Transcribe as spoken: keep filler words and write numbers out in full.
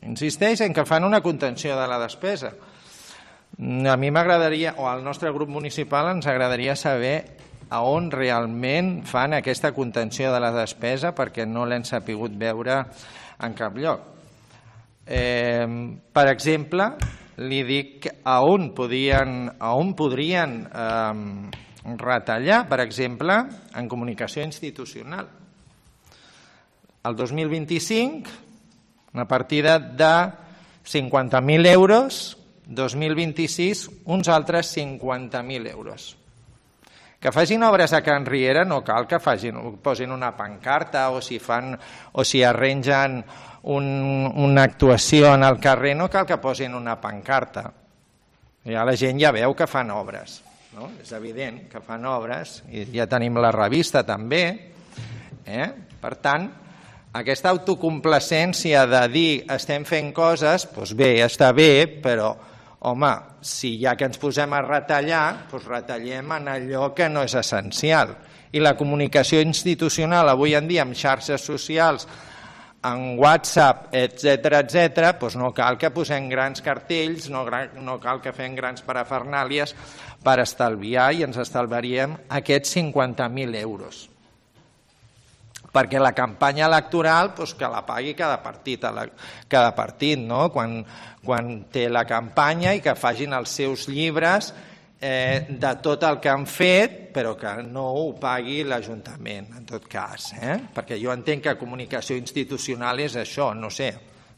insisteix en que fan una contenció de la despesa. A mi m'agradaria, o al nostre grup municipal ens agradaria saber a on realment fan aquesta contenció de la despesa, perquè no l'hem sapigut veure en cap lloc. Eh, per exemple, li dic a on podien, a on podrien eh, retallar, per exemple, en comunicació institucional. El dos mil vint-i-cinc, una partida de cinquanta mil euros, dos mil vint-i-sis, uns altres cinquanta mil euros. Que facin obres a Can Riera no cal que facin, posin una pancarta o si fan o si arrangen un, una actuació en el carrer, no cal que posin una pancarta. Ja la gent ja veu que fan obres, no? És evident que fan obres i ja tenim la revista també. Eh? Per tant, aquesta autocomplacència de dir estem fent coses, doncs bé, està bé, però home, si ja que ens posem a retallar, doncs retallem en allò que no és essencial. I la comunicació institucional avui en dia amb xarxes socials, en WhatsApp, etcètera, etcètera, doncs no cal que posem grans cartells, no, no cal que fem grans parafernàlies per estalviar i ens estalviaríem aquests cinquanta mil euros. Perquè la campanya electoral doncs, que la pagui cada partit, cada partit no? quan, quan té la campanya i que facin els seus llibres eh, de tot el que han fet, però que no ho pagui l'Ajuntament, en tot cas. Eh? Perquè jo entenc que comunicació institucional és això, no sé.